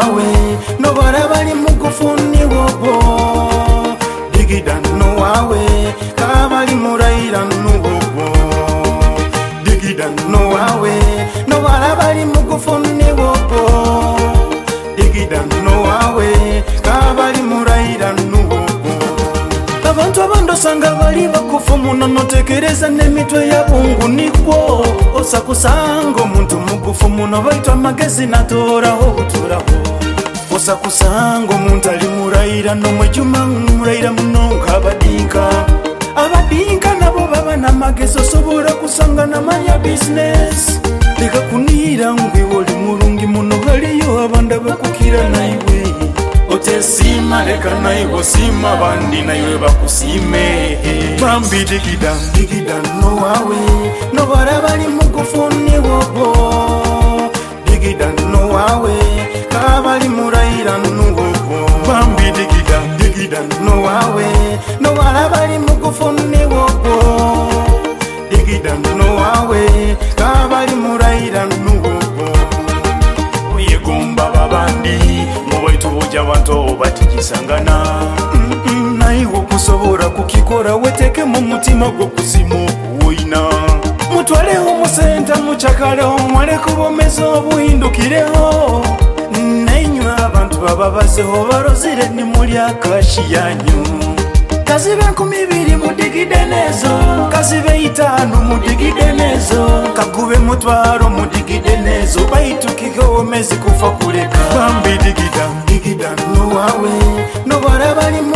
wawe no barabali mugufuni wobo digida no wawe kabali muraira nubobo digida no wawe no barabali mugufuni wobo digida no wawe kabali muraira nubobo abantu abandosanga bali bakufumuna notekereza nemitwe yabungu nikwo osakusanga omuntu mugufumuna baitwa magezi natoraho buturaho osakusanga omuntu ali muraira nomwejuma muraira munonka abadinka nabo baba namagezi osobola kusanga namanya business leka kunira ngwe oli mulungi muno haliyo abanda bakukira naiwe otesima leka naiwe sima bandi naiwe bakusime bambi digida no wawe no barabali mugufuni wobo digida no wawe kabali muraira nuwobo bambi digida no wawe no barabali mugufuni wobo digida no wawe kabali muraira nuwobo oyegomba babandi mubaitu boja bantu batikisangana naiwe kusobora kukikora weteke mu mutima gwo kusimu woina mutwaleho musenta muchakaleho mwale kubomeza obuhindukireho nainywa abantu baba baseho barozire ni muri akashi yanyu kazibe 200 mudigide nezo kazibe 5 mudigide nezo kakube mutwaro mudigide nezo baitukike omezi kufa kuleka bambi digida no wawe no barabali